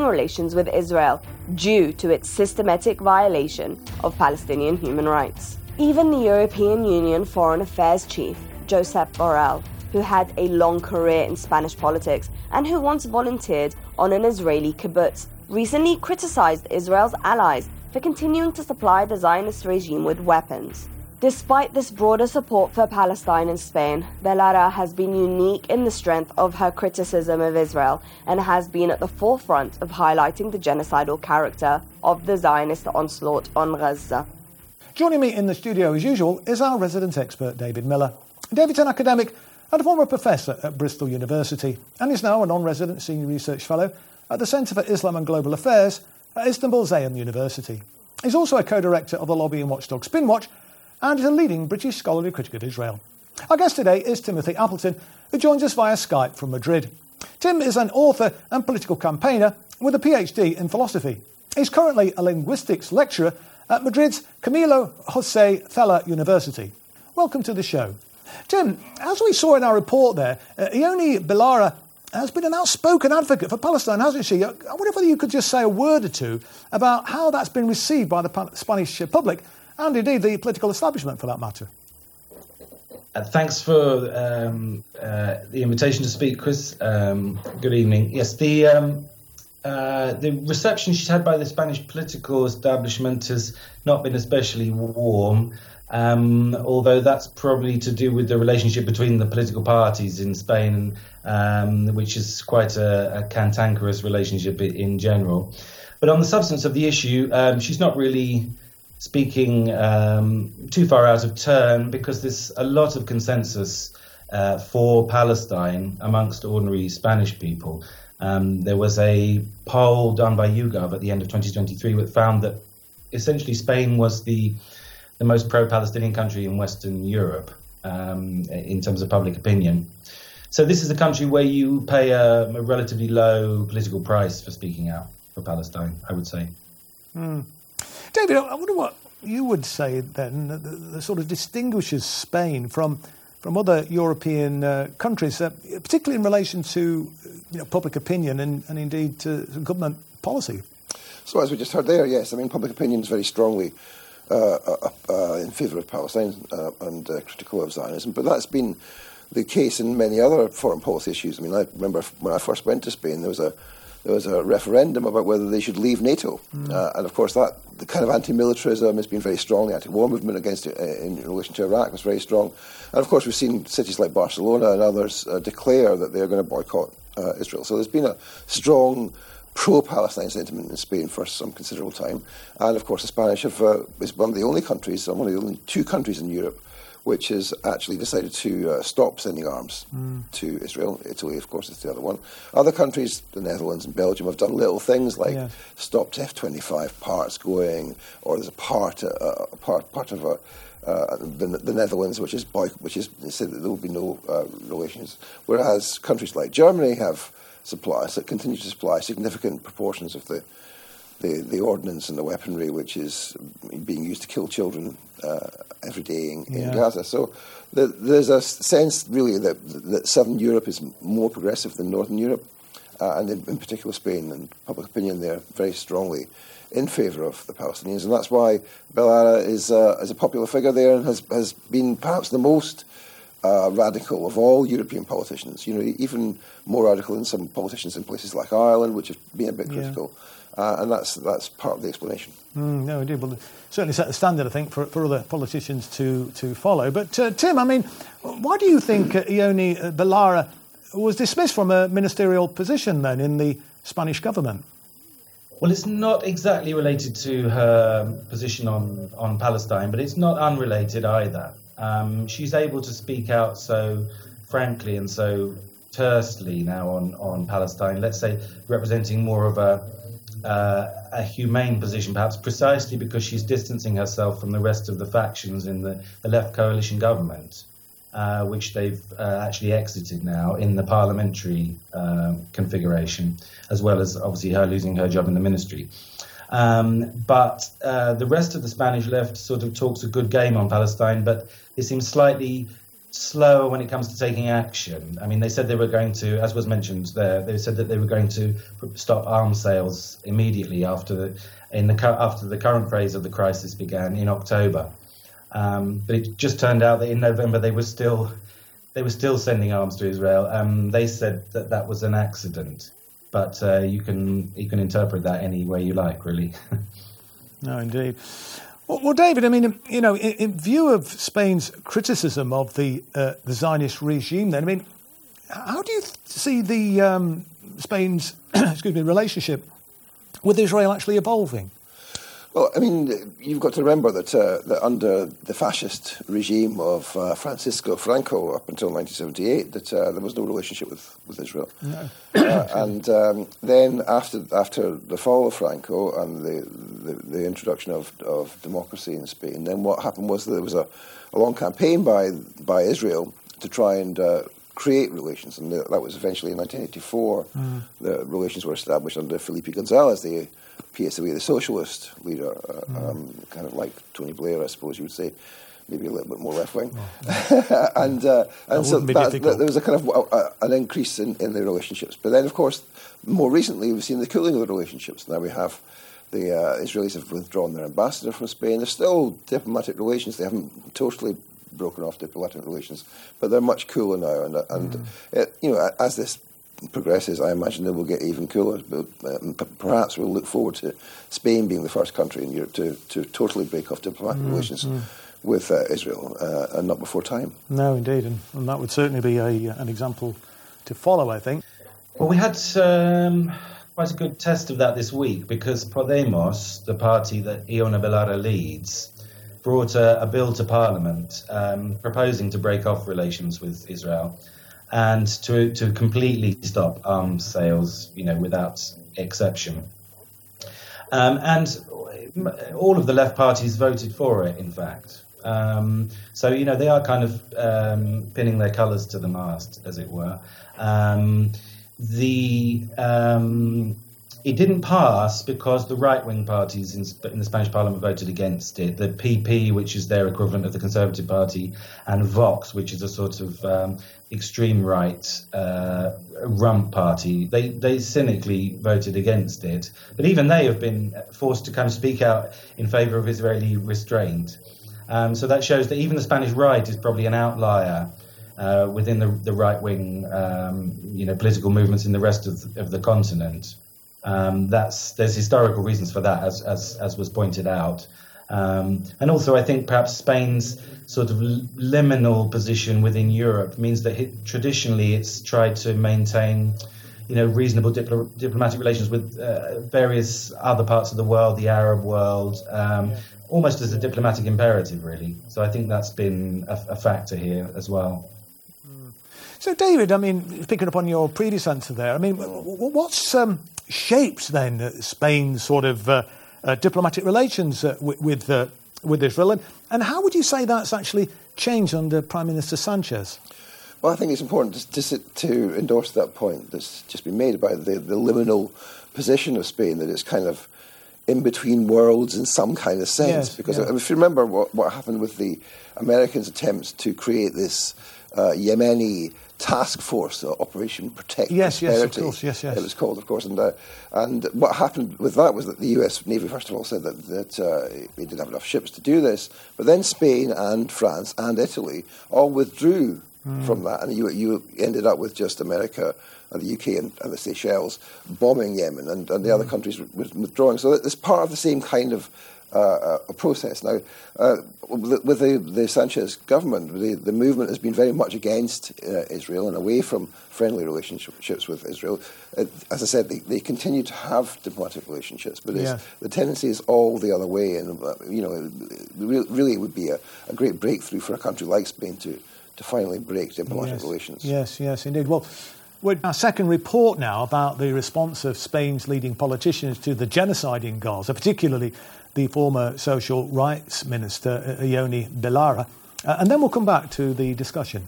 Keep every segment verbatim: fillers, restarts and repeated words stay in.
relations with Israel due to its systematic violation of Palestinian human rights. Even the European Union Foreign Affairs Chief, Josep Borrell, who had a long career in Spanish politics and who once volunteered on an Israeli kibbutz, recently criticized Israel's allies for continuing to supply the Zionist regime with weapons. Despite this broader support for Palestine in Spain, Belarra has been unique in the strength of her criticism of Israel and has been at the forefront of highlighting the genocidal character of the Zionist onslaught on Gaza. Joining me in the studio as usual is our resident expert David Miller. David's an academic and a former professor at Bristol University and is now a non-resident senior research fellow at the Centre for Islam and Global Affairs at Istanbul Zayem University. He's also a co-director of the lobbying watchdog Spinwatch and is a leading British scholarly critic of Israel. Our guest today is Timothy Appleton, who joins us via Skype from Madrid. Tim is an author and political campaigner with a PhD in philosophy. He's currently a linguistics lecturer at Madrid's Camilo José Cela University. Welcome to the show. Tim, as we saw in our report there, uh, Ione Belarra has been an outspoken advocate for Palestine, hasn't she? I wonder whether you could just say a word or two about how that's been received by the pa- Spanish public and indeed the political establishment for that matter. Uh, thanks for um, uh, the invitation to speak, Chris. Um, good evening. Yes, the um, uh, the reception she's had by the Spanish political establishment has not been especially warm. Um, although that's probably to do with the relationship between the political parties in Spain, um, which is quite a, a cantankerous relationship in general. But on the substance of the issue, um, she's not really speaking um, too far out of turn because there's a lot of consensus uh, for Palestine amongst ordinary Spanish people. Um, there was a poll done by YouGov at the end of twenty twenty-three that found that essentially Spain was the the most pro-Palestinian country in Western Europe um, in terms of public opinion. So this is a country where you pay a, a relatively low political price for speaking out for Palestine, I would say. Mm. David, I wonder what you would say then that, that sort of distinguishes Spain from from other European uh, countries, uh, particularly in relation to you know, public opinion and, and indeed to government policy. So as we just heard there, yes, I mean public opinion is very strongly Uh, uh, uh, in favour of Palestine uh, and uh, critical of Zionism, but that's been the case in many other foreign policy issues. I mean, I remember when I first went to Spain, there was a there was a referendum about whether they should leave NATO, mm. uh, and of course that the kind of anti-militarism has been very strong. The anti-war movement against it uh, in relation to Iraq was very strong, and of course we've seen cities like Barcelona and others uh, declare that they're going to boycott uh, Israel. So there's been a strong pro-Palestine sentiment in Spain for some considerable time. And of course the Spanish have, uh, is one of the only countries, one of the only two countries in Europe which has actually decided to uh, stop sending arms mm. to Israel. Italy, of course, is the other one. Other countries, the Netherlands and Belgium, have done little things like yeah. stopped F twenty-five parts going, or there's a part, uh, a part, part of a Uh, the, the Netherlands, which is boy, which is said that there will be no uh, relations, whereas countries like Germany have supplies that continue to supply significant proportions of the, the the ordnance and the weaponry which is being used to kill children uh, every day in, in yeah. Gaza. So the, there's a sense really that that Southern Europe is more progressive than Northern Europe, uh, and in, in particular Spain, and public opinion there very strongly in favour of the Palestinians, and that's why Belarra is, uh, is a popular figure there and has, has been perhaps the most uh, radical of all European politicians. You know, even more radical than some politicians in places like Ireland, which have been a bit critical, yeah. uh, and that's that's part of the explanation. Mm, no, indeed. Well, certainly set the standard, I think, for, for other politicians to to follow. But uh, Tim, I mean, why do you think uh, Ione Belarra was dismissed from a ministerial position then in the Spanish government? Well, it's not exactly related to her position on, on Palestine, but it's not unrelated either. Um, she's able to speak out so frankly and so tersely now on, on Palestine, let's say representing more of a, uh, a humane position, perhaps precisely because she's distancing herself from the rest of the factions in the, the left coalition government, uh, which they've uh, actually exited now in the parliamentary uh, configuration, as well as obviously her losing her job in the ministry. Um, but uh, the rest of the Spanish left sort of talks a good game on Palestine, but it seems slightly slower when it comes to taking action. I mean, they said they were going to, as was mentioned there, they said that they were going to stop arms sales immediately after the in the after the current phase of the crisis began in October. Um, but it just turned out that in November they were still they were still sending arms to Israel. Um, they said that that was an accident, but uh, you can you can interpret that any way you like, really. No, indeed. Well, well, David, I mean, you know, in, in view of Spain's criticism of the uh, the Zionist regime, then, I mean, how do you th- see the um, Spain's excuse me relationship with Israel actually evolving? Well, I mean, you've got to remember that, uh, that under the fascist regime of uh, Francisco Franco up until nineteen seventy-eight, that uh, there was no relationship with, with Israel. No. uh, and um, then after after the fall of Franco and the, the, the introduction of, of democracy in Spain, then what happened was that there was a, a long campaign by by Israel to try and uh, create relations, and that was eventually in nineteen eighty-four. Mm. The relations were established under Felipe González, the P S A, the socialist leader, uh, mm. um, kind of like Tony Blair, I suppose you would say, maybe a little bit more left-wing. Oh. and uh, and so that, that, there was a kind of uh, an increase in, in the relationships. But then, of course, more recently, we've seen the cooling of the relationships. Now we have the uh, Israelis have withdrawn their ambassador from Spain. There's still diplomatic relations. They haven't totally broken off diplomatic relations, but they're much cooler now. And, and mm. it, you know, as this progresses, I imagine they will get even cooler. But um, p- perhaps we'll look forward to Spain being the first country in Europe to, to totally break off diplomatic mm, relations mm. with uh, Israel, uh, and not before time. No, indeed, and, and that would certainly be a, an example to follow, I think. Well, we had um, quite a good test of that this week, because Podemos, the party that Ione Belarra leads, brought a, a bill to Parliament um, proposing to break off relations with Israel and to to completely stop arms sales, you know, without exception. Um, and all of the left parties voted for it, in fact. Um, so, you know, they are kind of um, pinning their colours to the mast, as it were. Um, the um, it didn't pass because the right-wing parties in, in the Spanish Parliament voted against it. The P P, which is their equivalent of the Conservative Party, and Vox, which is a sort of um, extreme right uh, rump party, they, they cynically voted against it. But even they have been forced to kind of speak out in favour of Israeli restraint. Um, so that shows that even the Spanish right is probably an outlier uh, within the, the right-wing, um, you know, political movements in the rest of, of the continent. Um, that's there's historical reasons for that, as as, as was pointed out, um, and also I think perhaps Spain's sort of liminal position within Europe means that it, traditionally it's tried to maintain, you know, reasonable dipl- diplomatic relations with uh, various other parts of the world, the Arab world, um, yeah. almost as a diplomatic imperative, really. So I think that's been a, a factor here as well. So, David, I mean, picking up on your previous answer there, I mean, what's um, shaped then uh, Spain's sort of uh, uh, diplomatic relations uh, with with, uh, with Israel, and, and how would you say that's actually changed under Prime Minister Sanchez? Well, I think it's important to, to, to endorse that point that's just been made about the, the liminal position of Spain, that it's kind of in between worlds in some kind of sense. Yes, because yeah. if you remember what, what happened with the Americans' attempts to create this uh, Yemeni task force, uh, Operation Protect yes, Prosperity, yes, of course, yes, yes. it was called, of course. And uh, and what happened with that was that the U S Navy, first of all, said that, that uh, they didn't have enough ships to do this. But then Spain and France and Italy all withdrew mm. from that. And you you ended up with just America and the U K and, and the Seychelles bombing Yemen, and, and the mm. other countries withdrawing. So it's part of the same kind of Uh, a process. Now, uh, with the, the Sanchez government, the, the movement has been very much against uh, Israel and away from friendly relationships with Israel. Uh, as I said, they, they continue to have diplomatic relationships, but it's, yeah. the tendency is all the other way. And, uh, you know, it really it would be a, a great breakthrough for a country like Spain to, to finally break diplomatic yes. relations. Yes, yes, indeed. Well, we're our second report now about the response of Spain's leading politicians to the genocide in Gaza, particularly the former social rights minister, Ione Belarra. Uh, and then we'll come back to the discussion.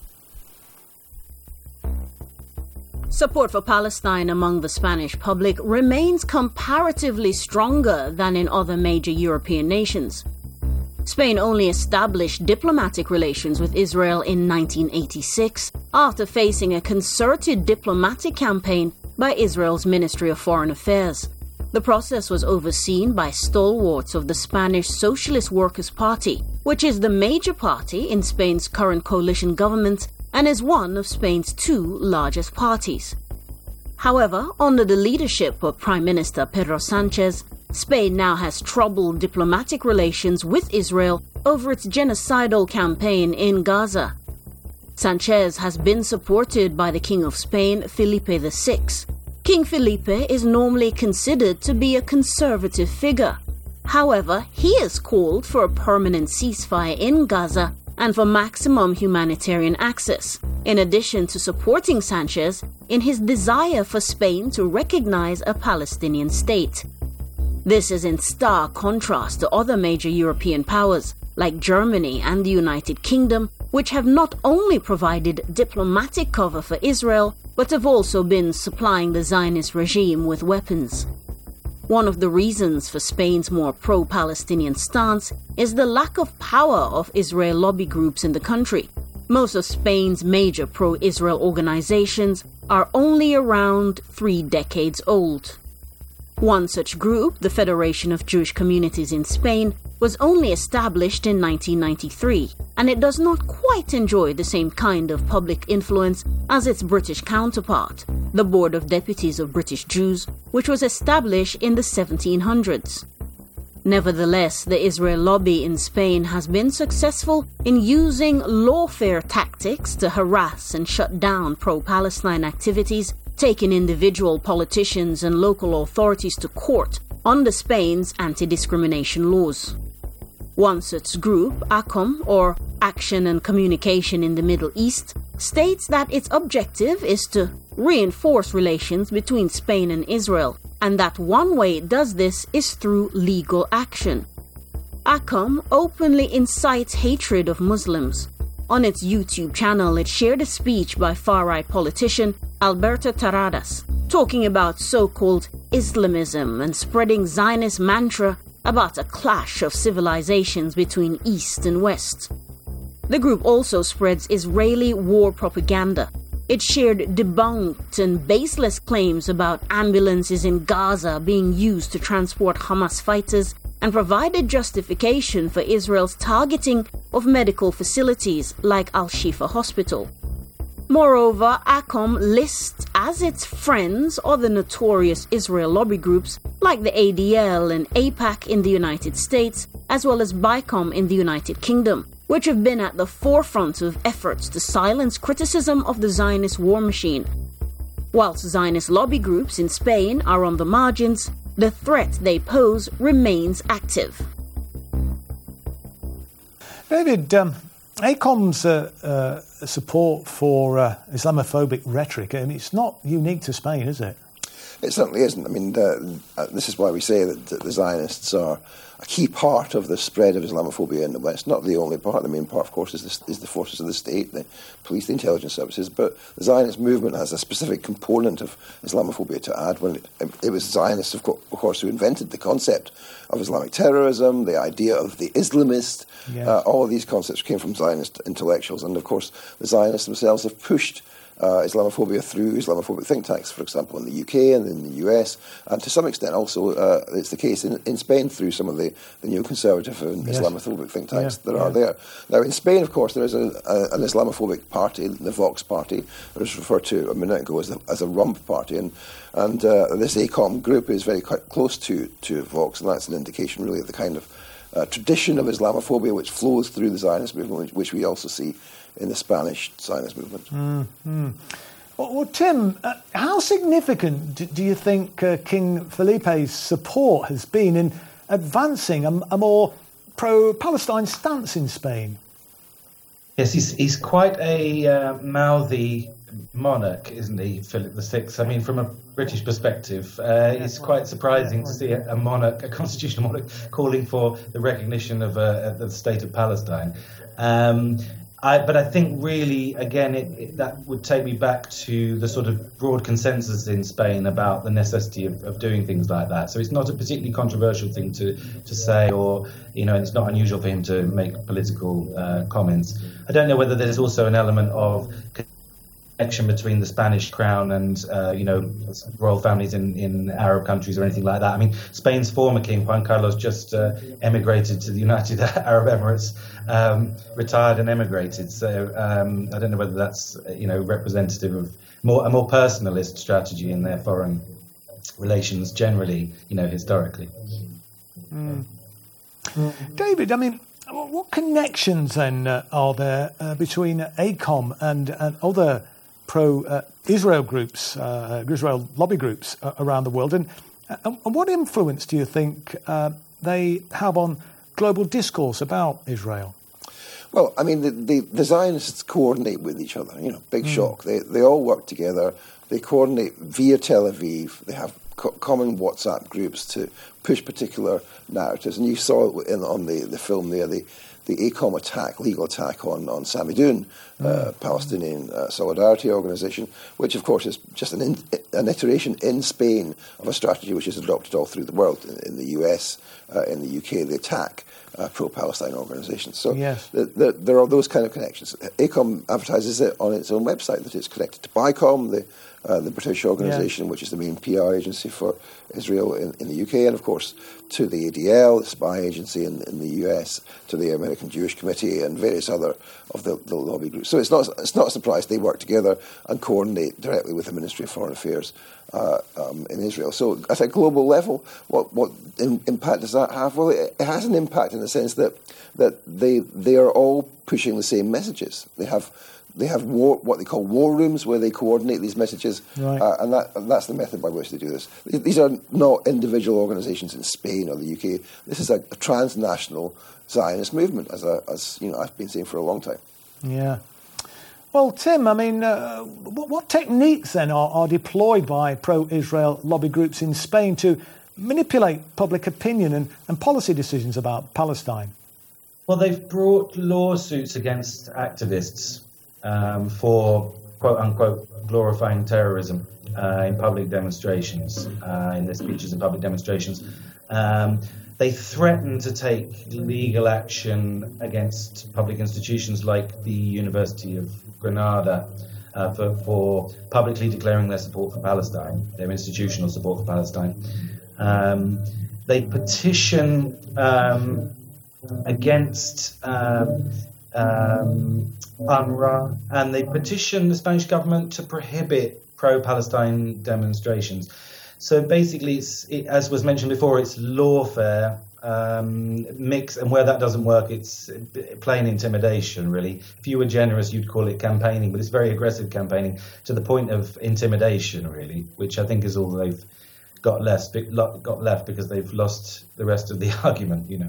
Support for Palestine among the Spanish public remains comparatively stronger than in other major European nations. Spain only established diplomatic relations with Israel in nineteen eighty-six after facing a concerted diplomatic campaign by Israel's Ministry of Foreign Affairs. The process was overseen by stalwarts of the Spanish Socialist Workers' Party, which is the major party in Spain's current coalition government and is one of Spain's two largest parties. However, under the leadership of Prime Minister Pedro Sanchez, Spain now has troubled diplomatic relations with Israel over its genocidal campaign in Gaza. Sanchez has been supported by the King of Spain, Felipe the Sixth. King Felipe is normally considered to be a conservative figure. However, he has called for a permanent ceasefire in Gaza and for maximum humanitarian access, in addition to supporting Sanchez in his desire for Spain to recognize a Palestinian state. This is in stark contrast to other major European powers, like Germany and the United Kingdom, which have not only provided diplomatic cover for Israel, but have also been supplying the Zionist regime with weapons. One of the reasons for Spain's more pro-Palestinian stance is the lack of power of Israel lobby groups in the country. Most of Spain's major pro-Israel organizations are only around three decades old. One such group, the Federation of Jewish Communities in Spain, was only established in nineteen ninety-three, and it does not quite enjoy the same kind of public influence as its British counterpart, the Board of Deputies of British Jews, which was established in the seventeen hundreds. Nevertheless, the Israel lobby in Spain has been successful in using lawfare tactics to harass and shut down pro-Palestine activities, taking individual politicians and local authorities to court under Spain's anti-discrimination laws. One such group, ACOM, or Action and Communication in the Middle East, states that its objective is to reinforce relations between Spain and Israel, and that one way it does this is through legal action. ACOM openly incites hatred of Muslims. On its YouTube channel, it shared a speech by far-right politician Alberto Terradas, talking about so-called Islamism and spreading Zionist mantra about a clash of civilizations between East and West. The group also spreads Israeli war propaganda. It shared debunked and baseless claims about ambulances in Gaza being used to transport Hamas fighters and provided justification for Israel's targeting of medical facilities like Al-Shifa Hospital. Moreover, ACOM lists as its friends other notorious Israel lobby groups like the A D L and AIPAC in the United States, as well as BICOM in the United Kingdom, which have been at the forefront of efforts to silence criticism of the Zionist war machine. Whilst Zionist lobby groups in Spain are on the margins, the threat they pose remains active. David, um, ACOM's uh, uh, support for uh, Islamophobic rhetoric, I mean, it's not unique to Spain, is it? It certainly isn't. I mean, uh, this is why we say that, that the Zionists are a key part of the spread of Islamophobia in the West. Not the only part. The main part, of course, is the, is the forces of the state, the police, the intelligence services. But the Zionist movement has a specific component of Islamophobia to add. When it, it was Zionists, of course, who invented the concept of Islamic terrorism, the idea of the Islamist. Yes. Uh, all of these concepts came from Zionist intellectuals. And, of course, the Zionists themselves have pushed Uh, Islamophobia through Islamophobic think tanks, for example, in the U K and in the U S, and to some extent also uh, it's the case in, in Spain through some of the, the neoconservative and yes. Islamophobic think tanks yeah, that yeah. are there. Now, in Spain, of course, there is a, a, an Islamophobic party, the Vox party, that was referred to a minute ago as, the, as a rump party, and and uh, this ACOM group is very quite close to, to Vox, and that's an indication really of the kind of uh, tradition of Islamophobia which flows through the Zionist movement, which, which we also see in the Spanish Zionist movement. Mm-hmm. Well, well, Tim, uh, how significant do, do you think uh, King Felipe's support has been in advancing a, a more pro-Palestine stance in Spain? Yes, he's he's quite a uh, mouthy monarch, isn't he, Philip the Sixth? I mean, from a British perspective, uh, it's quite surprising to see a, a monarch, a constitutional monarch, calling for the recognition of uh, the state of Palestine. Um, I, but I think really, again, it, it, that would take me back to the sort of broad consensus in Spain about the necessity of, of doing things like that. So it's not a particularly controversial thing to, to say, or, you know, and it's not unusual for him to make political uh, comments. I don't know whether there's also an element of connection between the Spanish crown and, uh, you know, royal families in, in Arab countries or anything like that. I mean, Spain's former king, Juan Carlos, just uh, emigrated to the United Arab Emirates, um, retired and emigrated. So um, I don't know whether that's, you know, representative of more a more personalist strategy in their foreign relations generally, you know, historically. Mm. David, I mean, what connections then uh, are there uh, between ACOM and, and other pro-Israel uh, groups, uh, Israel lobby groups uh, around the world? And, uh, and what influence do you think uh, they have on global discourse about Israel? Well, I mean, the, the, the Zionists coordinate with each other, you know, big mm. shock. They, they all work together. They coordinate via Tel Aviv. They have co- common WhatsApp groups to push particular narratives. And you saw it in, on the, the film there, the the ACOM attack, legal attack on, on Samidoun, mm. uh, Palestinian uh, Solidarity Organization, which of course is just an, in, an iteration in Spain of a strategy which is adopted all through the world, in, in the U S, uh, in the U K, the attack uh, pro-Palestine organizations. So yes. the, the, there are those kind of connections. ACOM advertises it on its own website, that it's connected to BICOM, the Uh, the British organisation, yeah. which is the main P R agency for Israel in, in the U K, and of course to the A D L, the spy agency in, in the U S, to the American Jewish Committee, and various other of the, the lobby groups. So it's not it's not a surprise they work together and coordinate directly with the Ministry of Foreign Affairs uh, um, in Israel. So at a global level, what what in, impact does that have? Well, it, it has an impact in the sense that that they they are all pushing the same messages. They have. They have war, what they call war rooms, where they coordinate these messages, right. uh, and, that, and that's the method by which they do this. These are not individual organisations in Spain or the U K. This is a, a transnational Zionist movement, as a, as you know, I've been saying for a long time. Yeah. Well, Tim, I mean, uh, what, what techniques then are, are deployed by pro-Israel lobby groups in Spain to manipulate public opinion and, and policy decisions about Palestine? Well, they've brought lawsuits against activists Um, for quote-unquote glorifying terrorism uh, in public demonstrations, uh, in their speeches and public demonstrations. Um, they threaten to take legal action against public institutions like the University of Granada uh, for, for publicly declaring their support for Palestine, their institutional support for Palestine. Um, they petition um, against Um, Um, UNRWA, and they petitioned the Spanish government to prohibit pro-Palestine demonstrations. So basically, it's, it, as was mentioned before, it's lawfare um, mix, and where that doesn't work, it's plain intimidation, really. If you were generous, you'd call it campaigning, but it's very aggressive campaigning to the point of intimidation, really, which I think is all they've got left, got left because they've lost the rest of the argument, you know.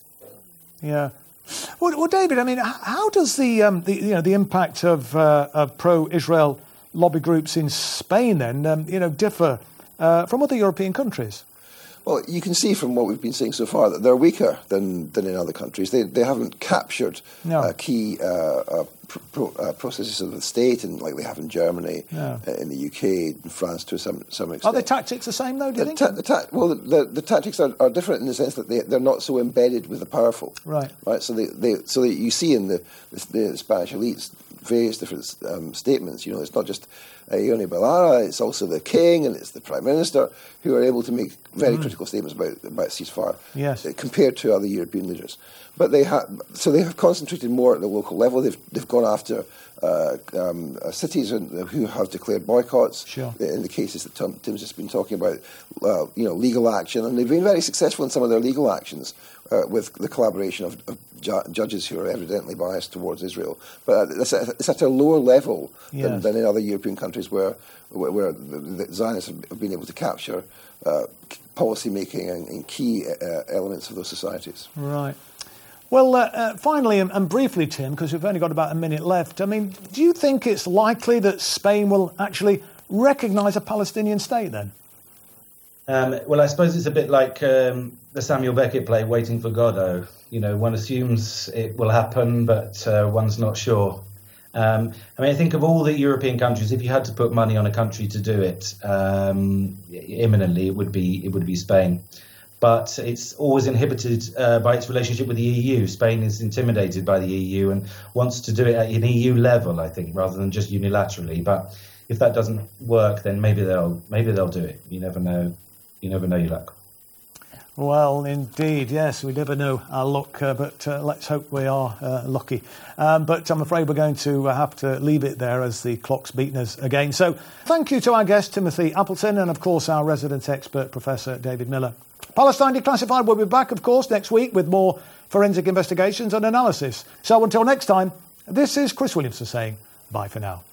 Yeah. Well, well, David, I mean, how does the, um, the you know the impact of, uh, of pro-Israel lobby groups in Spain then um, you know differ uh, from other European countries? Well, you can see from what we've been saying so far that they're weaker than, than in other countries. They they haven't captured no. uh, key uh, uh, pro, uh, processes of the state, and like they have in Germany, no. uh, in the U K, in France to some some extent. Are the tactics the same though? Do you the think? Ta- the ta- well, the, the, the tactics are, are different in the sense that they they're not so embedded with the powerful. Right. Right. So they, they so that you see in the the, the Spanish elites various different um, statements. You know, it's not just uh, Ione Belarra, it's also the king and it's the prime minister who are able to make very mm. critical statements about about ceasefire. Yes. Uh, compared to other European leaders. But they have so they have concentrated more at the local level. They've they've gone after uh, um, uh, cities who have declared boycotts. Sure. In the cases that Tim, Tim's just been talking about, uh, you know, legal action, and they've been very successful in some of their legal actions uh, with the collaboration of, of ju- judges who are evidently biased towards Israel. But it's at, it's at a lower level yes. than, than in other European countries where where, where the, the Zionists have been able to capture uh, policy making and, and key uh, elements of those societies. Right. Well, uh, uh, finally and, and briefly, Tim, because we've only got about a minute left, I mean, do you think it's likely that Spain will actually recognise a Palestinian state then? Um, well, I suppose it's a bit like um, the Samuel Beckett play, Waiting for Godot. You know, one assumes it will happen, but uh, one's not sure. Um, I mean, I think of all the European countries, if you had to put money on a country to do it um, imminently, it would be it would be Spain. But it's always inhibited uh, by its relationship with the E U. Spain is intimidated by the E U and wants to do it at an E U level, I think, rather than just unilaterally. But if that doesn't work, then maybe they'll maybe they'll do it. You never know. You never know your luck. Well, indeed, yes, we never know our luck, uh, but uh, let's hope we are uh, lucky. Um, but I'm afraid we're going to have to leave it there as the clock's beaten us again. So thank you to our guest, Timothy Appleton, and of course our resident expert, Professor David Miller. Palestine Declassified will be back, of course, next week with more forensic investigations and analysis. So until next time, this is Chris Williamson saying bye for now.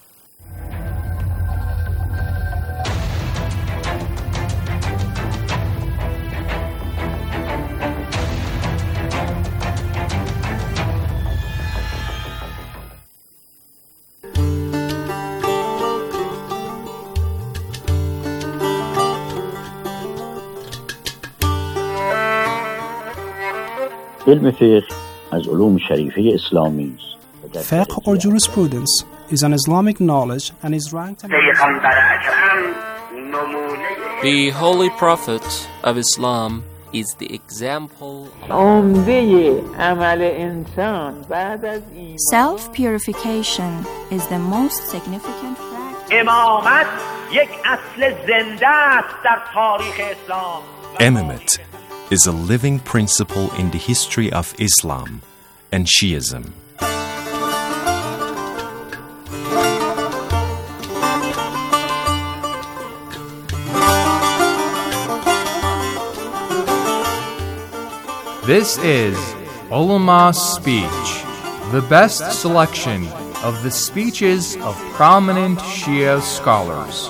علم فقه از علوم شریفه اسلامی است. Fiqh or jurisprudence is an Islamic knowledge and is ranked among The Holy Prophet of Islam is the example. Self-purification is the most significant practice. Imamate is a living principle in the history of Islam and Shiism. This is Ulama Speech, the best selection of the speeches of prominent Shia scholars.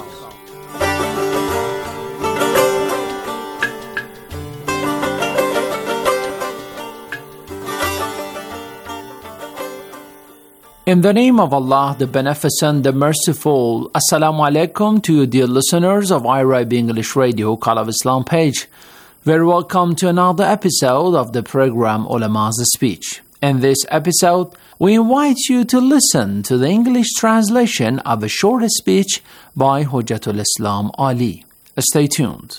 In the name of Allah, the Beneficent, the Merciful, Assalamu alaikum to you dear listeners of I R I B English Radio Call of Islam page. Very welcome to another episode of the program Ulama's Speech. In this episode, we invite you to listen to the English translation of a short speech by Hujjatul Islam Ali. Stay tuned.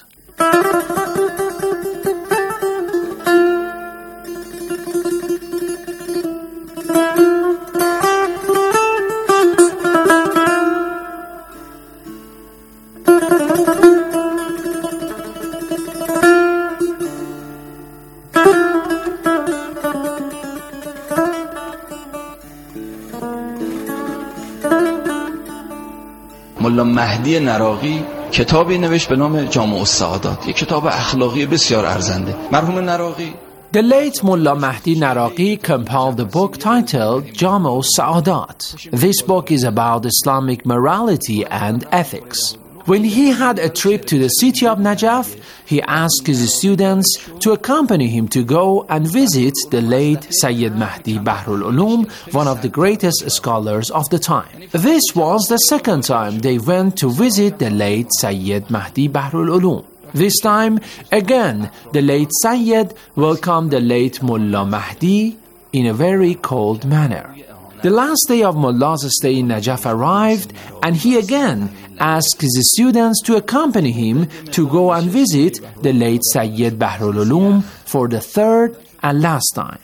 ملا مهدی نراقی کتابی نوشت به نام جامع السعادات، یک کتاب اخلاقی بسیار ارزنده. مرحوم نراقی The late Mullah Mahdi Naraqi compiled a book titled Jama' al-Sa'adat. This book is about Islamic morality and ethics. When he had a trip to the city of Najaf, he asked his students to accompany him to go and visit the late Sayyid Mahdi Bahrul Ulum, one of the greatest scholars of the time. This was the second time they went to visit the late Sayyid Mahdi Bahrul Ulum. This time, again, the late Sayyid welcomed the late Mullah Mahdi in a very cold manner. The last day of Mullah's stay in Najaf arrived, and he again asked his students to accompany him to go and visit the late Sayyid Bahrul Ulum for the third and last time.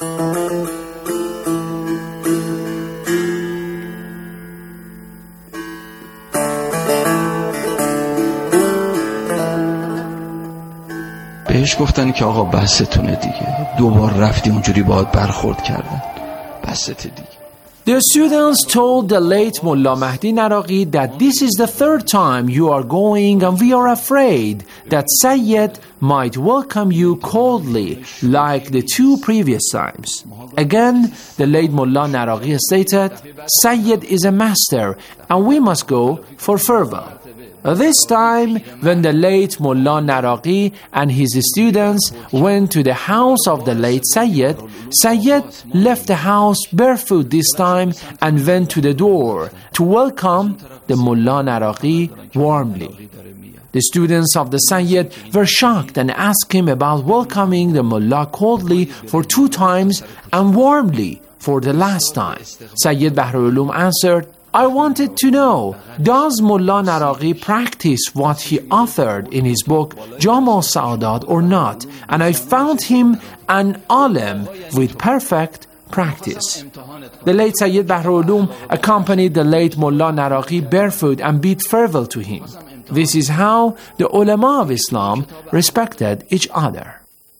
بهش گفتن که آقا بحثتونه دیگه، دوبار رفتی اونجوری باهات برخورد کردن، بحثت دیگه. The students told the late Mullah Mahdi Naraqi that this is the third time you are going and we are afraid that Sayyid might welcome you coldly like the two previous times. Again, the late Mullah Naraqi stated, Sayyid is a master and we must go for fervor. This time, when the late Mullah Naraqi and his students went to the house of the late Sayyid, Sayyid left the house barefoot this time and went to the door to welcome the Mullah Naraqi warmly. The students of the Sayyid were shocked and asked him about welcoming the mullah coldly for two times and warmly for the last time. Sayyid Bahrul-Ulum answered, I wanted to know, does Mullah Naraqi practice what he authored in his book Jam' al-Sa'adat or not? And I found him an alim with perfect practice. The late Sayyid Bahrul-Ulum accompanied the late Mullah Naraqi barefoot and bid farewell to him. This is how the ulama of Islam respected each other.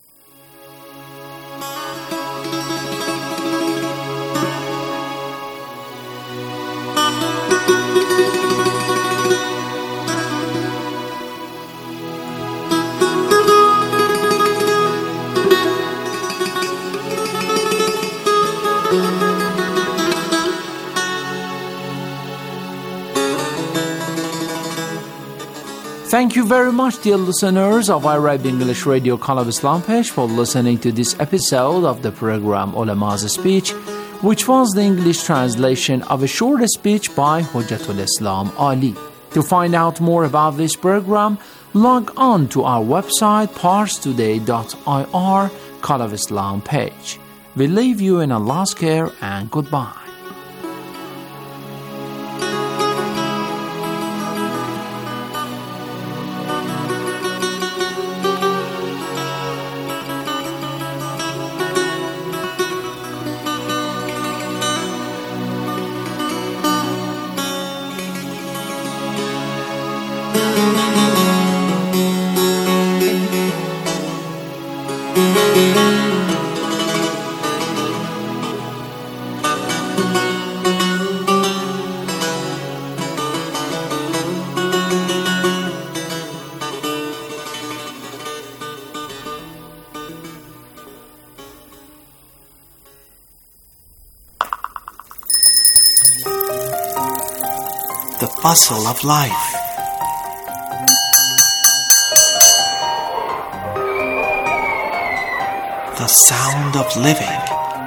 Thank you very much, dear listeners of Arab English Radio Call of Islam page, for listening to this episode of the program Ulama's Speech, which was the English translation of a short speech by Hujjatul Islam Ali. To find out more about this program, log on to our website pars today dot I R Call of Islam page. We leave you in Allah's care and goodbye. The bustle of life. The sound of living.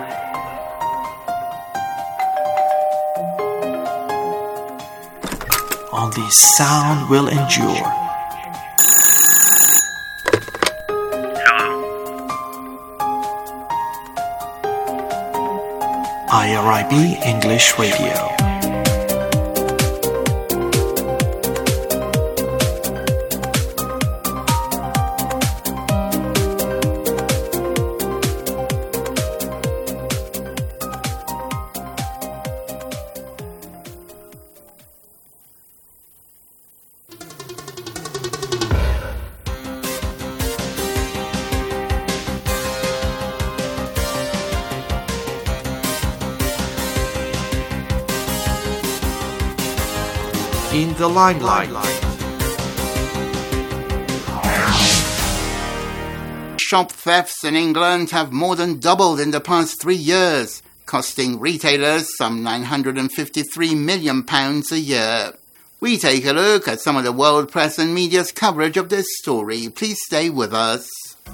Only sound will endure. I R I B English Radio. In the limelight. Shop thefts in England have more than doubled in the past three years, costing retailers some nine hundred fifty-three million pounds a year. We take a look at some of the world press and media's coverage of this story. Please stay with us.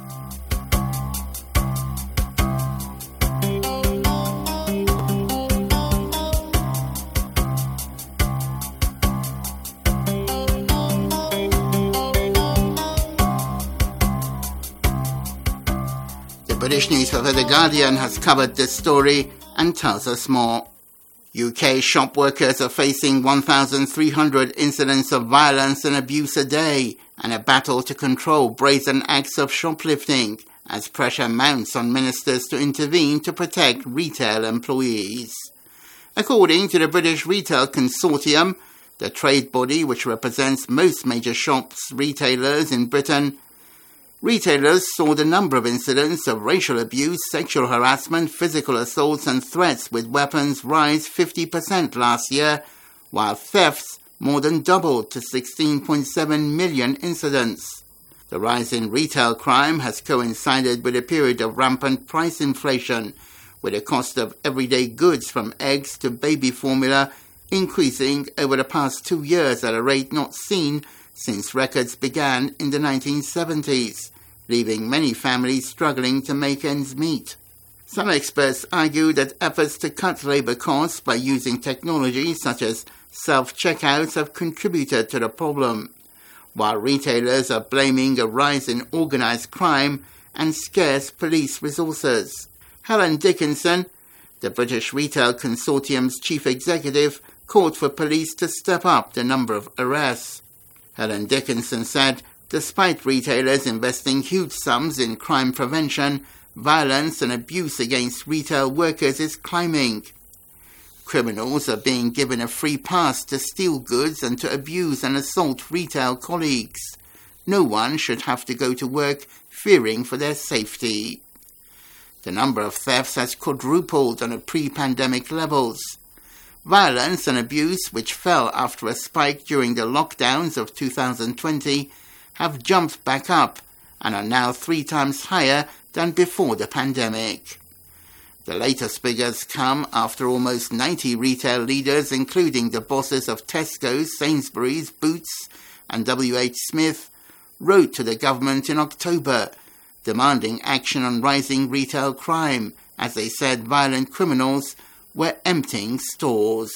British newspaper The Guardian has covered this story and tells us more. U K shop workers are facing one thousand three hundred incidents of violence and abuse a day and a battle to control brazen acts of shoplifting as pressure mounts on ministers to intervene to protect retail employees. According to the British Retail Consortium, the trade body which represents most major shops retailers in Britain, retailers saw the number of incidents of racial abuse, sexual harassment, physical assaults and threats with weapons rise fifty percent last year, while thefts more than doubled to sixteen point seven million incidents. The rise in retail crime has coincided with a period of rampant price inflation, with the cost of everyday goods from eggs to baby formula increasing over the past two years at a rate not seen since records began in the nineteen seventies. Leaving many families struggling to make ends meet. Some experts argue that efforts to cut labour costs by using technology such as self-checkouts have contributed to the problem. while retailers are blaming a rise in organised crime and scarce police resources. Helen Dickinson, the British Retail Consortium's chief executive, called for police to step up the number of arrests. Helen Dickinson said, despite retailers investing huge sums in crime prevention, violence and abuse against retail workers is climbing. Criminals are being given a free pass to steal goods and to abuse and assault retail colleagues. No one should have to go to work fearing for their safety. The number of thefts has quadrupled on a pre-pandemic levels. Violence and abuse, which fell after a spike during the lockdowns of two thousand twenty, have jumped back up and are now three times higher than before the pandemic. The latest figures come after almost ninety retail leaders, including the bosses of Tesco, Sainsbury's, Boots and W H Smith, wrote to the government in October, demanding action on rising retail crime, as they said violent criminals were emptying stores.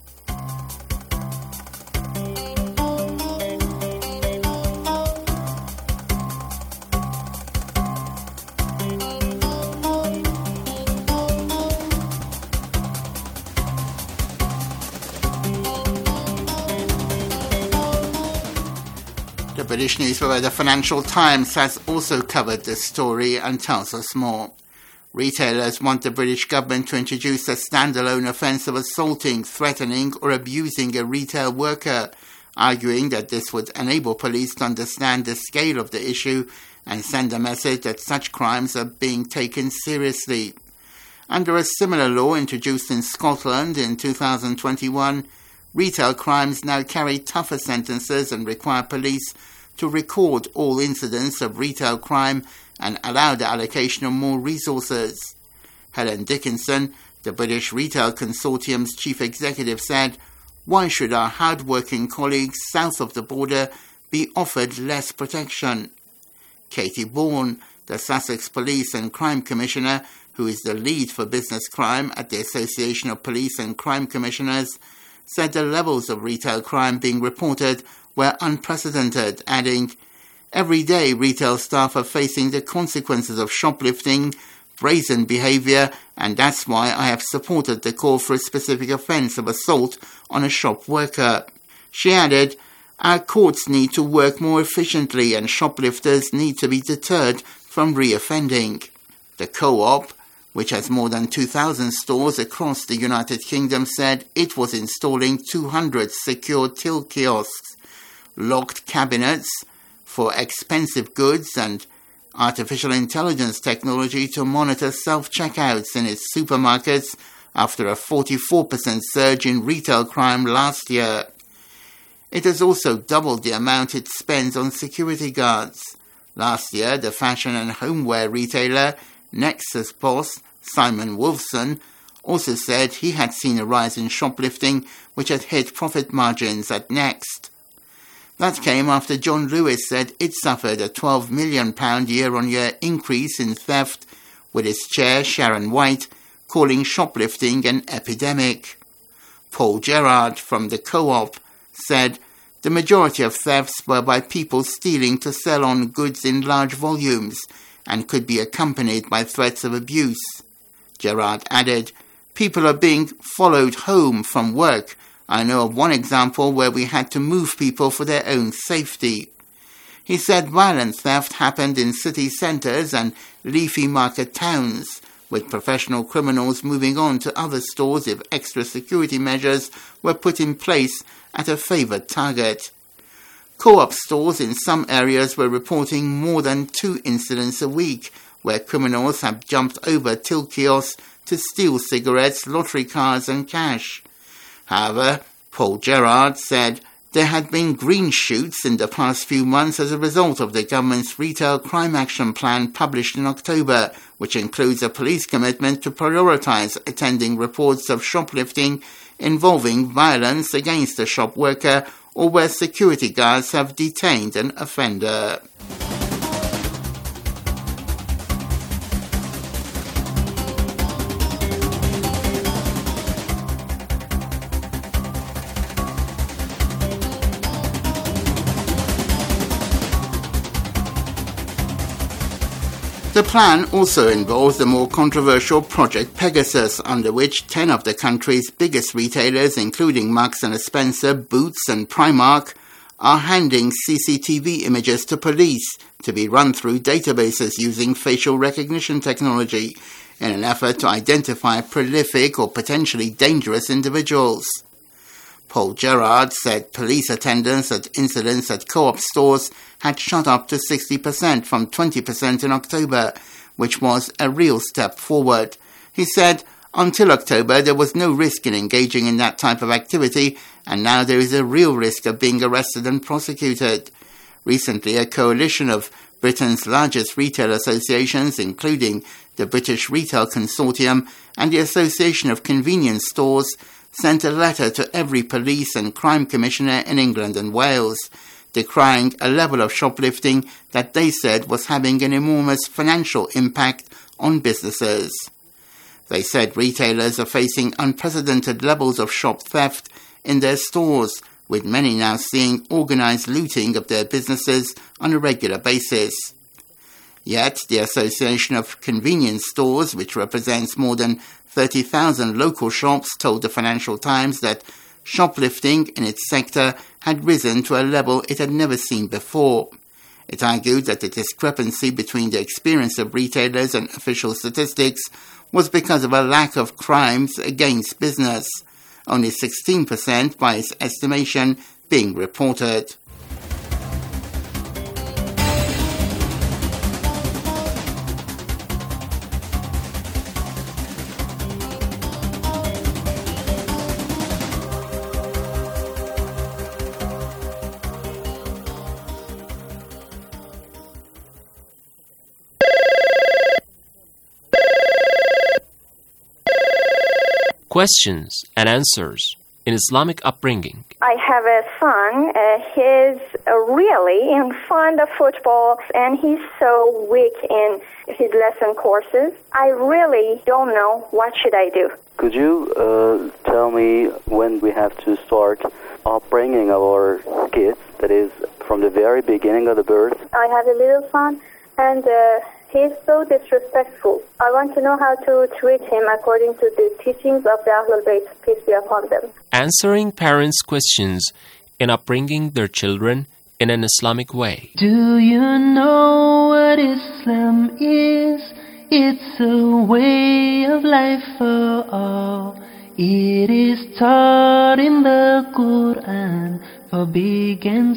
The British newspaper The Financial Times has also covered this story and tells us more. Retailers want the British government to introduce a standalone offence of assaulting, threatening or abusing a retail worker, arguing that this would enable police to understand the scale of the issue and send a message that such crimes are being taken seriously. Under a similar law introduced in Scotland in two thousand twenty-one, retail crimes now carry tougher sentences and require police to record all incidents of retail crime and allow the allocation of more resources. Helen Dickinson, the British Retail Consortium's chief executive, said, "Why should our hard-working colleagues south of the border be offered less protection?" Katie Bourne, the Sussex Police and Crime Commissioner, who is the lead for business crime at the Association of Police and Crime Commissioners, said the levels of retail crime being reported were unprecedented, adding, "Every day retail staff are facing the consequences of shoplifting, brazen behaviour, and that's why I have supported the call for a specific offence of assault on a shop worker." She added, "Our courts need to work more efficiently and shoplifters need to be deterred from reoffending." The Co-op, which has more than two thousand stores across the United Kingdom, said it was installing two hundred secure till kiosks, locked cabinets for expensive goods and artificial intelligence technology to monitor self-checkouts in its supermarkets after a forty-four percent surge in retail crime last year. It has also doubled the amount it spends on security guards. Last year, the fashion and homeware retailer Nexus boss Simon Wolfson also said he had seen a rise in shoplifting which had hit profit margins at Next. That came after John Lewis said it suffered a twelve million pounds year-on-year increase in theft, with its chair Sharon White calling shoplifting an epidemic. Paul Gerard from the Co-op said the majority of thefts were by people stealing to sell on goods in large volumes and could be accompanied by threats of abuse. Gerard added, "People are being followed home from work. I know of one example where we had to move people for their own safety." He said violent theft happened in city centres and leafy market towns, with professional criminals moving on to other stores if extra security measures were put in place at a favoured target. Co-op stores in some areas were reporting more than two incidents a week, where criminals have jumped over till kiosks to steal cigarettes, lottery cards and cash. However, Paul Gerard said there had been green shoots in the past few months as a result of the government's Retail Crime Action Plan published in October, which includes a police commitment to prioritise attending reports of shoplifting involving violence against a shop worker or where security guards have detained an offender. The plan also involves the more controversial Project Pegasus, under which ten of the country's biggest retailers, including Marks and Spencer, Boots and Primark, are handing C C T V images to police to be run through databases using facial recognition technology in an effort to identify prolific or potentially dangerous individuals. Paul Gerard said police attendance at incidents at Co-op stores had shot up to sixty percent from twenty percent in October, which was a real step forward. He said, until October, there was no risk in engaging in that type of activity, and now there is a real risk of being arrested and prosecuted. Recently, a coalition of Britain's largest retail associations, including the British Retail Consortium and the Association of Convenience Stores, sent a letter to every police and crime commissioner in England and Wales, decrying a level of shoplifting that they said was having an enormous financial impact on businesses. They said retailers are facing unprecedented levels of shop theft in their stores, with many now seeing organised looting of their businesses on a regular basis. Yet, the Association of Convenience Stores, which represents more than thirty thousand local shops, told the Financial Times that shoplifting in its sector had risen to a level it had never seen before. It argued that the discrepancy between the experience of retailers and official statistics was because of a lack of crimes against business, only sixteen percent by its estimation being reported. Questions and answers in Islamic upbringing. I have a son. Uh, he's uh, really fond of football, and he's so weak in his lesson courses. I really don't know what should I do. Could you uh, tell me when we have to start upbringing our kids, that is, from the very beginning of the birth? I have a little son, and uh, he's so disrespectful. I want to know how to treat him according to the teachings of the Ahlul Bayt, peace be upon them. Answering parents' questions in upbringing their children in an Islamic way. Do you know what Islam is? It's a way of life for all. It is taught in the Quran for big and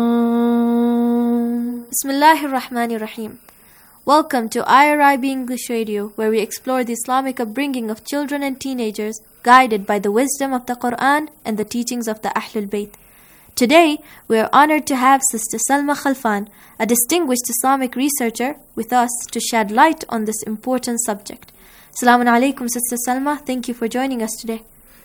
small. Bismillahir Rahmanir Rahim. Welcome to I R I B English Radio, where we explore the Islamic upbringing of children and teenagers, guided by the wisdom of the Quran and the teachings of the Ahlul Bayt. Today, we are honored to have Sister Salma Khalfan, a distinguished Islamic researcher, with us to shed light on this important subject. Assalamu alaikum, Sister Salma. Thank you for joining us today.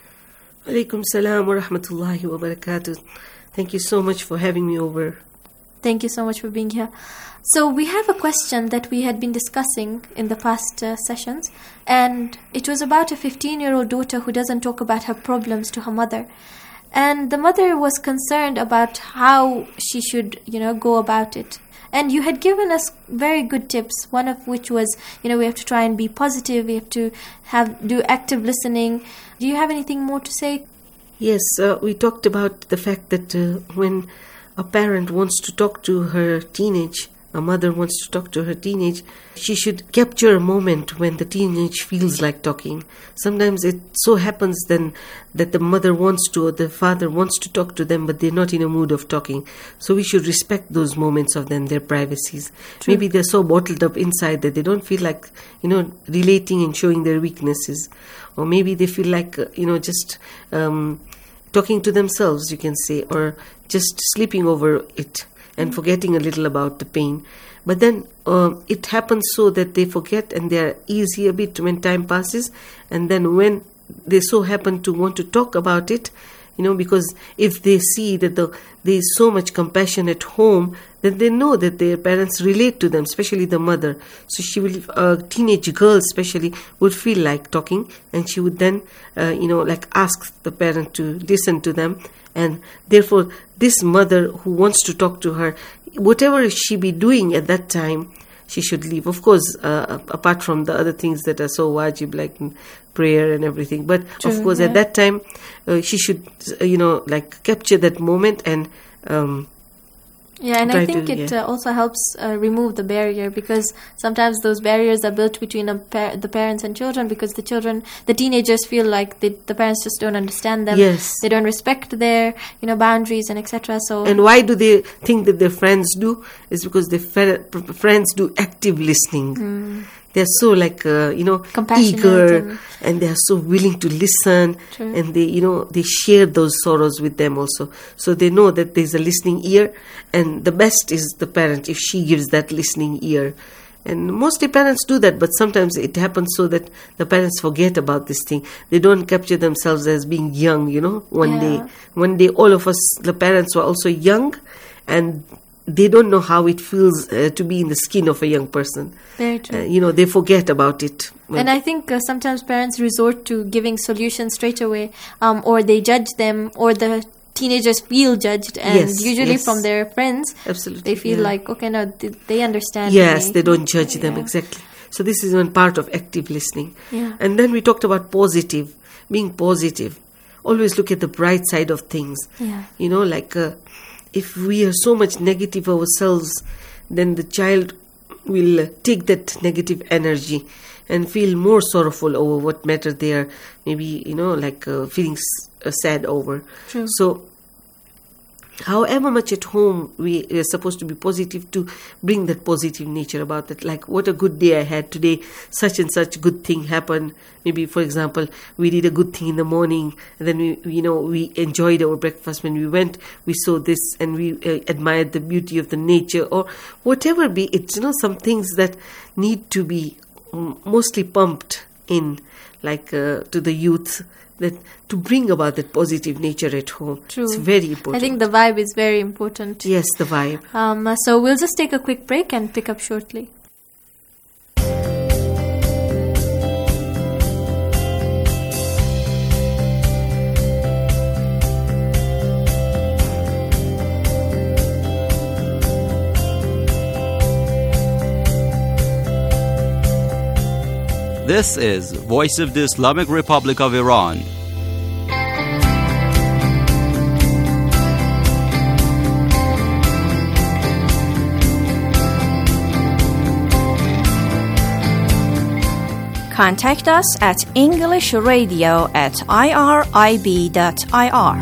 Alaikum salam wa rahmatullahi wa barakatuh. Thank you so much for having me over. Thank you so much for being here. So we have a question that we had been discussing in the past uh, sessions, and it was about a fifteen-year-old daughter who doesn't talk about her problems to her mother. And the mother was concerned about how she should, you know, go about it. And you had given us very good tips, one of which was, you know, we have to try and be positive, we have to have do active listening. Do you have anything more to say? Yes, uh, we talked about the fact that uh, when a parent wants to talk to her teenage, a mother wants to talk to her teenage, she should capture a moment when the teenage feels like talking. Sometimes it so happens then that the mother wants to or the father wants to talk to them, but they're not in a mood of talking. So we should respect those moments of them, their privacies. True. Maybe they're so bottled up inside that they don't feel like, you know, relating and showing their weaknesses. Or maybe they feel like, uh, you know, just um, talking to themselves, you can say, or just sleeping over it and forgetting a little about the pain. But then uh, it happens so that they forget and they are easy a bit when time passes. And then when they so happen to want to talk about it, you know, because if they see that the, there is so much compassion at home, then they know that their parents relate to them, especially the mother. So she will, a teenage girl especially, would feel like talking, and she would then, uh, you know, like ask the parent to listen to them. And therefore, this mother who wants to talk to her, whatever she be doing at that time, she should leave. Of course, uh, apart from the other things that are so wajib, like prayer and everything. But True, of course, yeah. at that time, uh, she should, uh, you know, like capture that moment and. Um, Yeah, and Try I think to, it yeah. uh, also helps uh, remove the barrier, because sometimes those barriers are built between a par- the parents and children, because the children, the teenagers feel like the, the parents just don't understand them. Yes. They don't respect their, you know, boundaries and et cetera. So And why do they think that their friends do? Is because their fr- fr- friends do active listening. Mm. They're so like, uh, you know, Compassionate eager, and- and they are so willing to listen. True. And they, you know, they share those sorrows with them also. So they know that there's a listening ear, and the best is the parent if she gives that listening ear. And mostly parents do that, but sometimes it happens so that the parents forget about this thing. They don't capture themselves as being young, you know. One Yeah. day, one day all of us, the parents, were also young, and they don't know how it feels uh, to be in the skin of a young person. Very true. Uh, you know, they forget about it. And I think uh, sometimes parents resort to giving solutions straight away, um, or they judge them, or the teenagers feel judged, and Yes, usually yes. from their friends, Absolutely, they feel yeah. like, okay, no, they, they understand. Yes, me. they don't judge them, Yeah. exactly. So this is one part of active listening. Yeah. And then we talked about positive, being positive. Always look at the bright side of things. Yeah. You know, like uh, if we are so much negative ourselves, then the child will uh, take that negative energy and feel more sorrowful over what matter they are maybe, you know, like uh, feeling s- uh, sad over. True. So however much at home we are supposed to be positive, to bring that positive nature about it. Like, what a good day I had today, such and such good thing happened. Maybe, for example, we did a good thing in the morning, and then we, you know, we enjoyed our breakfast. When we went, we saw this, and we uh, admired the beauty of the nature, or whatever be it. You know, some things that need to be um, mostly pumped in, like uh, to the youth, that to bring about that positive nature at home. True. It's very important. I think the vibe is very important. Yes, the vibe. Um, uh, so we'll just take a quick break and pick up shortly. This is Voice of the Islamic Republic of Iran. Contact us at English Radio at irib dot I R.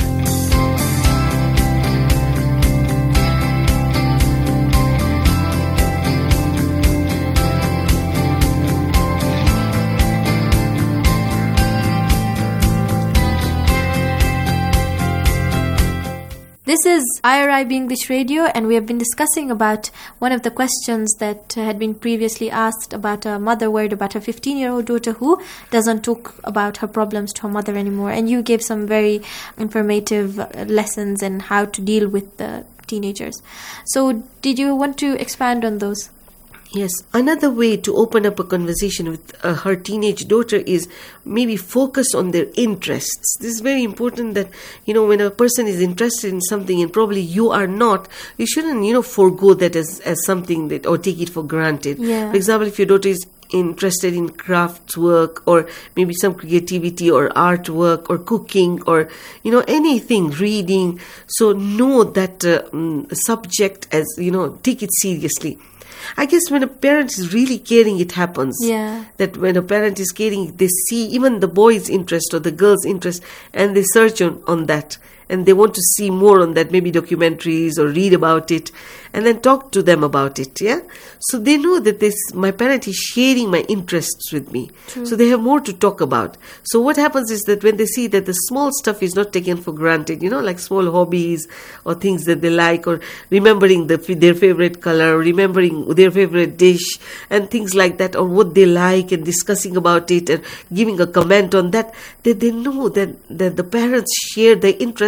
This is I R I B English Radio, and we have been discussing about one of the questions that uh, had been previously asked about a mother worried about her fifteen-year-old daughter who doesn't talk about her problems to her mother anymore. And you gave some very informative uh, lessons in how to deal with the teenagers. So did you want to expand on those? Yes, another way to open up a conversation with uh, her teenage daughter is maybe focus on their interests. This is very important, that, you know, when a person is interested in something and probably you are not, you shouldn't, you know, forego that as, as something that, or take it for granted. Yeah. For example, if your daughter is interested in crafts work, or maybe some creativity or artwork or cooking, or, you know, anything, reading, so know that uh, um, subject as, you know, take it seriously. I guess when a parent is really caring, it happens. Yeah. That when a parent is caring, they see even the boy's interest or the girl's interest, and they search on, on that. And they want to see more on that, maybe documentaries or read about it, and then talk to them about it, yeah? So they know that this, my parent is sharing my interests with me. True. So they have more to talk about. So what happens is that when they see that the small stuff is not taken for granted, you know, like small hobbies or things that they like, or remembering the, their favorite color, remembering their favorite dish, and things like that, or what they like, and discussing about it and giving a comment on that, that they know that, that the parents share their interest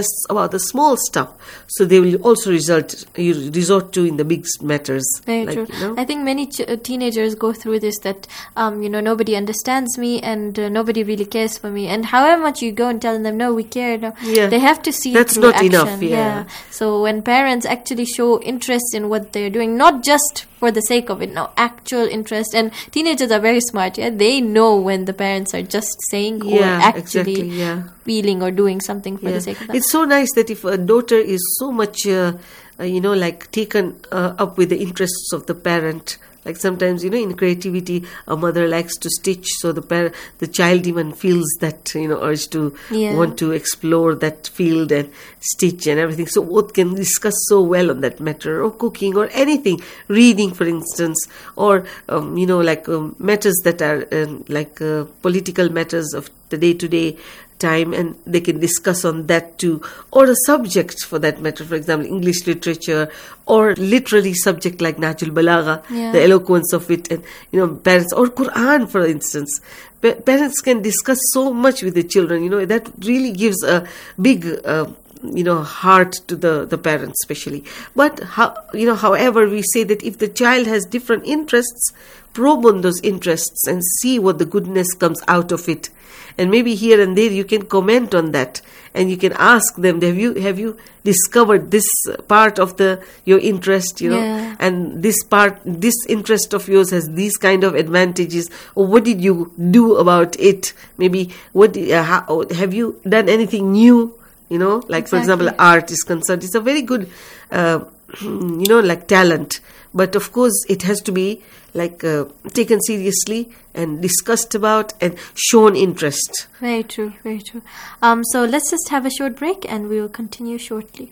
interests about the small stuff, so they will also result you resort to in the big matters. Very like, true. You know? I think many ch- uh, teenagers go through this, that um, you know, nobody understands me and uh, nobody really cares for me. And however much you go and tell them, no, we care, no, yeah. they have to see That's through not action. enough. Yeah. yeah. So when parents actually show interest in what they're doing, not just for the sake of it, no, actual interest. And teenagers are very smart. Yeah, they know when the parents are just saying or yeah, actually exactly, yeah. feeling or doing something for yeah. the sake of that. It's so nice that if a daughter is so much, uh, uh, you know, like taken uh, up with the interests of the parent. Like sometimes, you know, in creativity, a mother likes to stitch, so the par- the child even feels that, you know, urge to Yeah. want to explore that field and stitch and everything. So both can discuss so well on that matter, or cooking, or anything, reading, for instance, or, um, you know, like um, matters that are um, like uh, political matters of the day-to-day time, and they can discuss on that too, or a subject for that matter, for example, English literature, or literally subject like Nahjul Balagha, Yeah. the eloquence of it, and you know, parents, or Quran, for instance. Pa- parents can discuss so much with the children, you know, that really gives a big uh, you know, heart to the, the parents especially. But, how, you know, however, we say that if the child has different interests, probe on those interests and see what the goodness comes out of it. And maybe here and there you can comment on that, and you can ask them, have you have you discovered this part of the your interest, you know, Yeah. and this part, this interest of yours has these kind of advantages, or what did you do about it? Maybe what uh, how, have you done anything new? You know, like for Exactly. example, art is concerned. It's a very good, uh, you know, like talent. But of course, it has to be like uh, taken seriously and discussed about and shown interest. Very true, very true. Um, so let's just have a short break and we will continue shortly.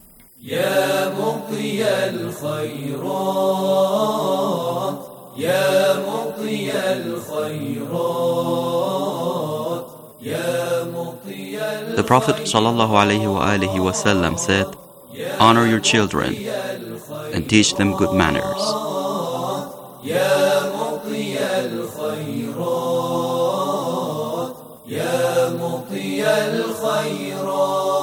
يا مطي الخيرات يا مطي الخيرات يا مطي The Prophet ﷺ said, honor your children and teach them good manners. يا مطي الخيرات يا مطي الخيرات.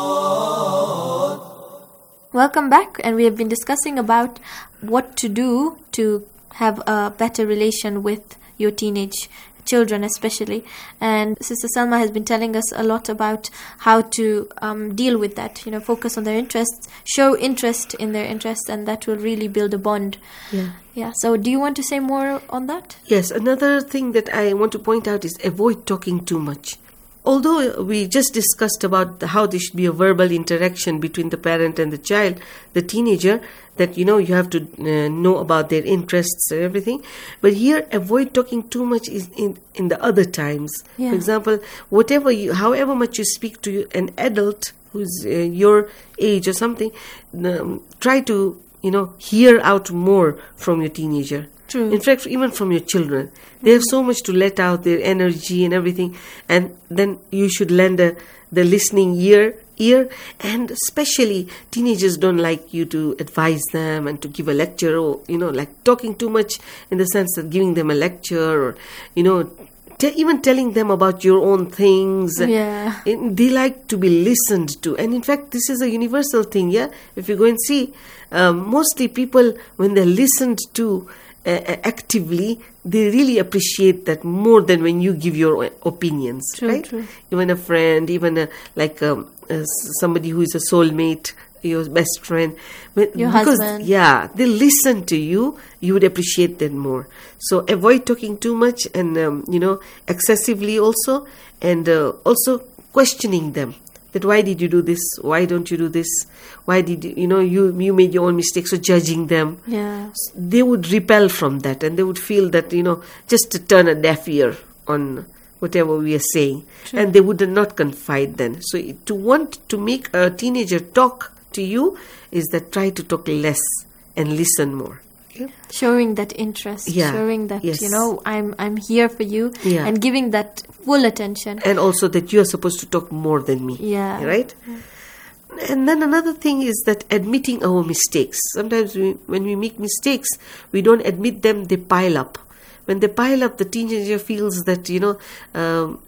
Welcome back, and we have been discussing about what to do to have a better relation with your teenage children especially. And Sister Salma has been telling us a lot about how to um, deal with that, you know, focus on their interests, show interest in their interests, and that will really build a bond. Yeah. Yeah. So do you want to say more on that? Yes, another thing that I want to point out is avoid talking too much. Although we just discussed about how there should be a verbal interaction between the parent and the child, the teenager, that, you know, you have to uh, know about their interests and everything. But here, avoid talking too much is in, in the other times. Yeah. For example, whatever you, however much you speak to an adult who's uh, your age or something, um, try to, you know, hear out more from your teenager. True. In fact, even from your children. They have so much to let out, their energy and everything. And then you should lend a, the listening ear, ear. And especially, teenagers don't like you to advise them and to give a lecture, or, you know, like talking too much in the sense of giving them a lecture, or, you know, Te- even telling them about your own things. Yeah. And they like to be listened to. And in fact, this is a universal thing, yeah? If you go and see, um, mostly people, when they're listened to uh, actively, they really appreciate that more than when you give your opinions, True, right? true. Even a friend, even a, like um, uh, somebody who is a soulmate, your best friend. When, Your because, husband. Yeah, they listen to you, you would appreciate them more. So avoid talking too much, and, um, you know, excessively also, and uh, also questioning them. That why did you do this? Why don't you do this? Why did you, you know, you, you made your own mistakes, so judging them. Yeah. They would repel from that, and they would feel that, you know, just to turn a deaf ear on whatever we are saying. True. And they would not confide then. So to want to make a teenager talk to you is that try to talk less and listen more. Showing that interest, Yeah. showing that, Yes. you know, I'm I'm here for you, Yeah. and giving that full attention. And also that you are supposed to talk more than me. Yeah. Right? And then another thing is that admitting our mistakes. Sometimes we, when we make mistakes, we don't admit them, they pile up. When they pile up, the teenager feels that, you know, um,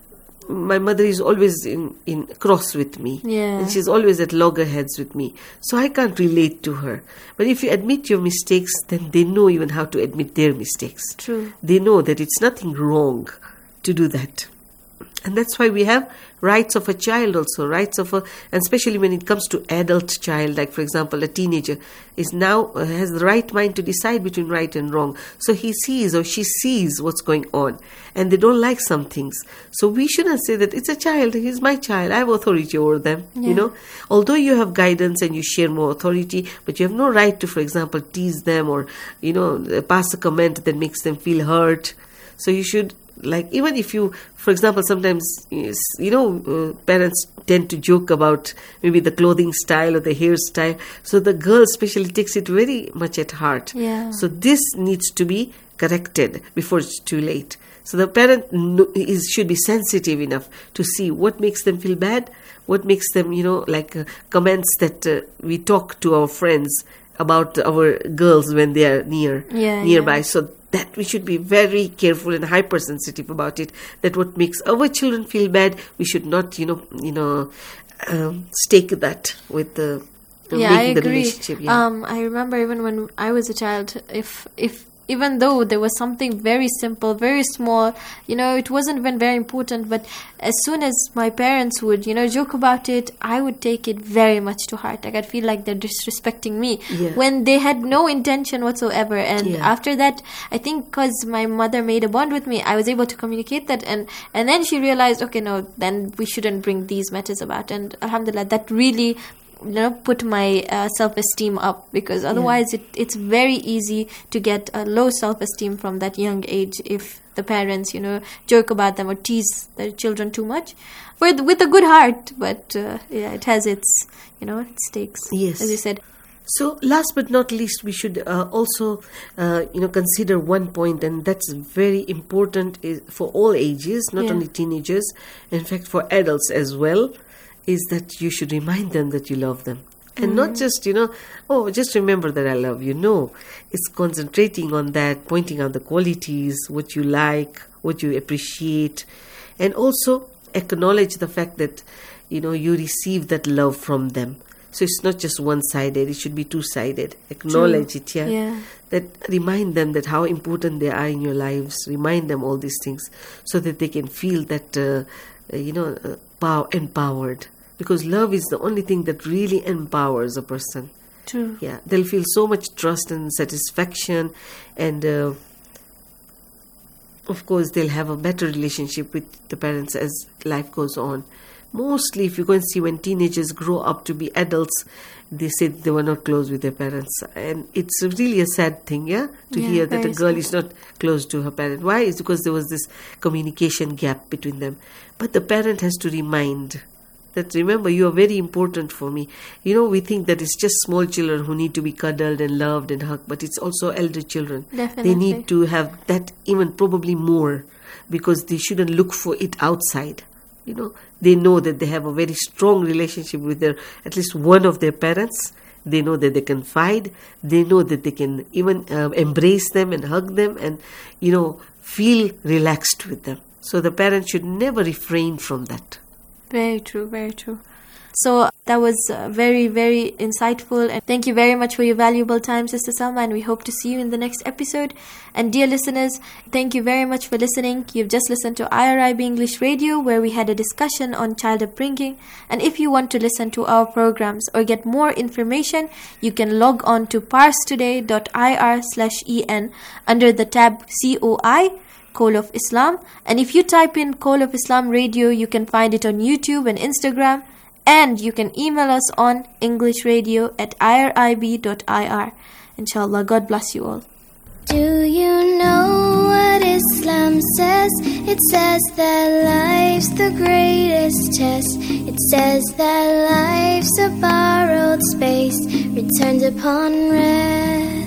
my mother is always in, in cross with me. Yeah. And she's always at loggerheads with me. So I can't relate to her. But if you admit your mistakes, then they know even how to admit their mistakes. True. They know that it's nothing wrong to do that. And that's why we have rights of a child also, rights of a, and especially when it comes to adult child, like for example, a teenager is now, uh, has the right mind to decide between right and wrong. So he sees or she sees what's going on and they don't like some things. So we shouldn't say that it's a child, he's my child, I have authority over them, Yeah. you know. Although you have guidance and you share more authority, but you have no right to, for example, tease them or, you know, pass a comment that makes them feel hurt. So you should, like, even if you, for example, sometimes, you know, uh, parents tend to joke about maybe the clothing style or the hairstyle. So the girl especially takes it very much at heart. Yeah. So this needs to be corrected before it's too late. So the parent is should be sensitive enough to see what makes them feel bad, what makes them, you know, like uh, comments that uh, we talk to our friends about our girls when they are near Yeah, nearby. yeah. So that we should be very careful and hypersensitive about it. That what makes our children feel bad, we should not, you know, you know, um, stake that with the uh, Yeah, I making the agree. relationship. Yeah. Um, I remember even when I was a child, if if even though there was something very simple, very small, you know, it wasn't even very important, but as soon as my parents would, you know, joke about it, I would take it very much to heart. Like, I'd feel like they're disrespecting me Yeah. when they had no intention whatsoever. And Yeah. after that, I think because my mother made a bond with me, I was able to communicate that. And, and then she realized, okay, no, then we shouldn't bring these matters about. And alhamdulillah, that really, you know, put my uh, self-esteem up, because otherwise it, it's very easy to get a low self-esteem from that young age if the parents, you know, joke about them or tease their children too much with, with a good heart. But uh, yeah, it has its, you know, its stakes, Yes. as you said. So last but not least, we should uh, also, uh, you know, consider one point, and that's very important is for all ages, not Yeah. only teenagers, in fact for adults as well, is that you should remind them that you love them. And not Mhm. just, you know, oh, just remember that I love you. No, it's concentrating on that, pointing out the qualities, what you like, what you appreciate, and also acknowledge the fact that, you know, you receive that love from them. So it's not just one-sided, it should be two-sided. Acknowledge True. it, yeah? Yeah. That remind them that how important they are in your lives. Remind them all these things so that they can feel that, uh, uh, you know, uh, power, empowered. Because love is the only thing that really empowers a person. True. Yeah, they'll feel so much trust and satisfaction, and uh, of course they'll have a better relationship with the parents as life goes on. Mostly, if you go and see when teenagers grow up to be adults, they say they were not close with their parents, and it's really a sad thing, yeah, to Yeah, hear that a very girl sad. is not close to her parent. Why? It's because there was this communication gap between them. But the parent has to remind that, remember, you are very important for me. You know, we think that it's just small children who need to be cuddled and loved and hugged, but it's also elder children. Definitely. They need to have that, even probably more, because they shouldn't look for it outside. You know, they know that they have a very strong relationship with their, at least one of their parents. They know that they can confide. They know that they can even uh, embrace them and hug them and, you know, feel relaxed with them. So the parent should never refrain from that. Very true, very true. So that was uh, very, very insightful. And thank you very much for your valuable time, Sister Salma. And we hope to see you in the next episode. And dear listeners, thank you very much for listening. You've just listened to I R I B English Radio, where we had a discussion on child upbringing. And if you want to listen to our programs or get more information, you can log on to parstoday dot I R slash E N under the tab C O I. Call of Islam. And if you type in Call of Islam Radio, you can find it on YouTube and Instagram. And you can email us on englishradio at I R I B dot I R. Inshallah, God bless you all. Do you know what Islam says? It says that life's the greatest test. It says that life's a borrowed space, returned upon rest.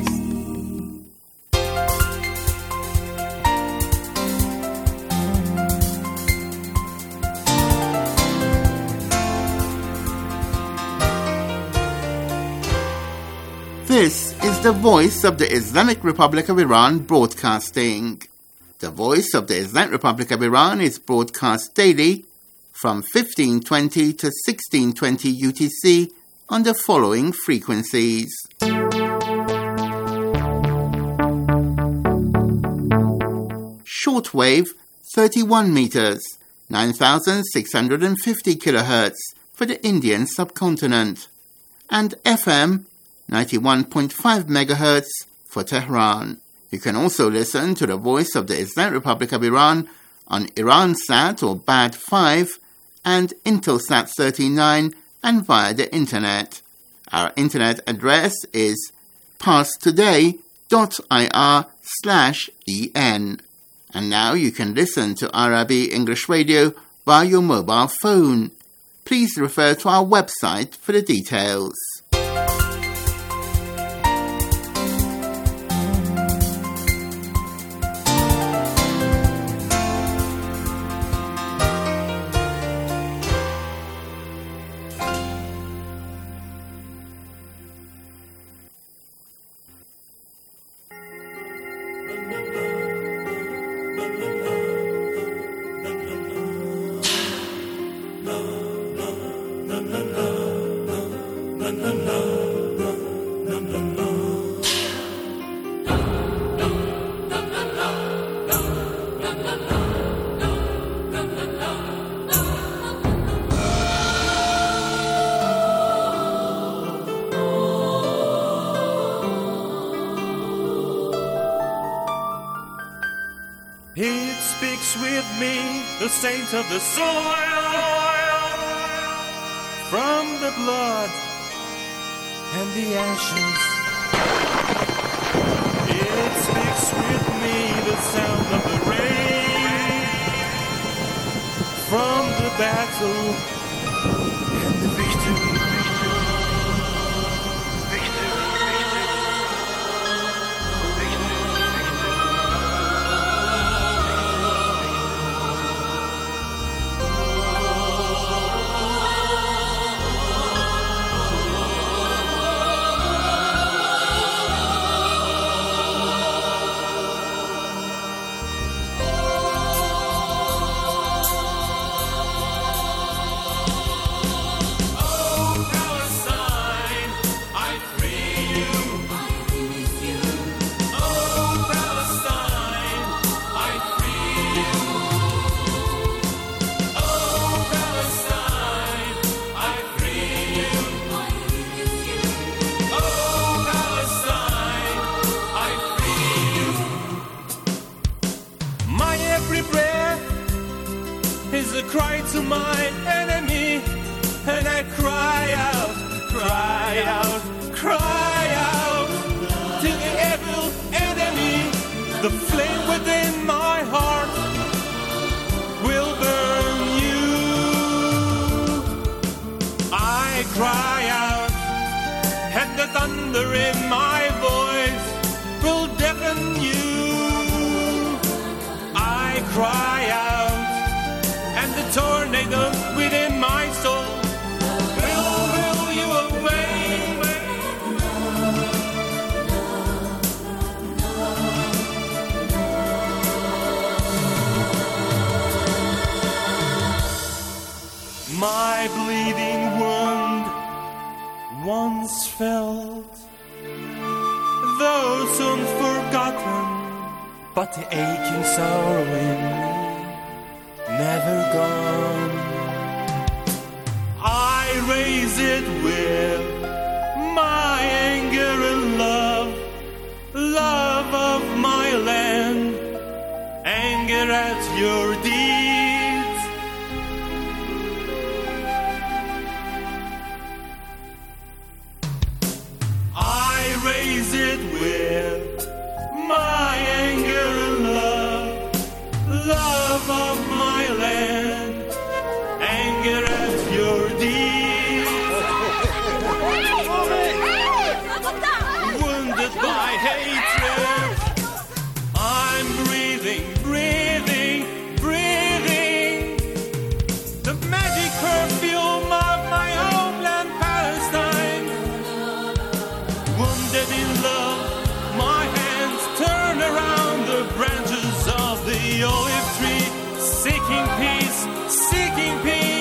This is the Voice of the Islamic Republic of Iran broadcasting. The Voice of the Islamic Republic of Iran is broadcast daily from fifteen twenty to sixteen twenty U T C on the following frequencies. Shortwave thirty-one meters, nine thousand six hundred fifty kilohertz for the Indian subcontinent, and F M ninety-one point five megahertz for Tehran. You can also listen to the Voice of the Islamic Republic of Iran on Iransat or B A D five and Intelsat thirty-nine and via the internet. Our internet address is parstoday.ir slash en. And now you can listen to R I B English Radio via your mobile phone. Please refer to our website for the details. It speaks with me, the saint of the soil, from the blood and the ashes. It speaks with me, the sound of the rain, from the battle and the victory. Cry to my enemy, and I cry out, cry out, cry out to the evil enemy. The flame within my heart will burn you. I cry out, and the thunder in my voice will deafen you. I cry out, and the tornado within my soul will will you away. My bleeding wound once felt, though soon forgotten, but the aching sorrow in me never gone. I raise it with my anger and love, love of my land, anger at your deeds. I raise it with my anger and love, love of my land, anger at your deeds. Wounded by hatred, I'm breathing, breathing, breathing the magic perfume of my homeland Palestine. Wounded in love, my hands turn around the branches of the olive tree, seeking peace, seeking peace.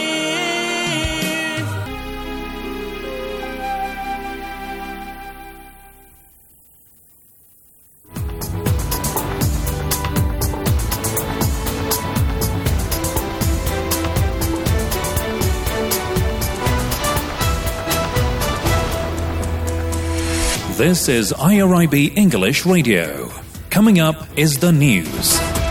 This is I R I B English Radio. Coming up is the news.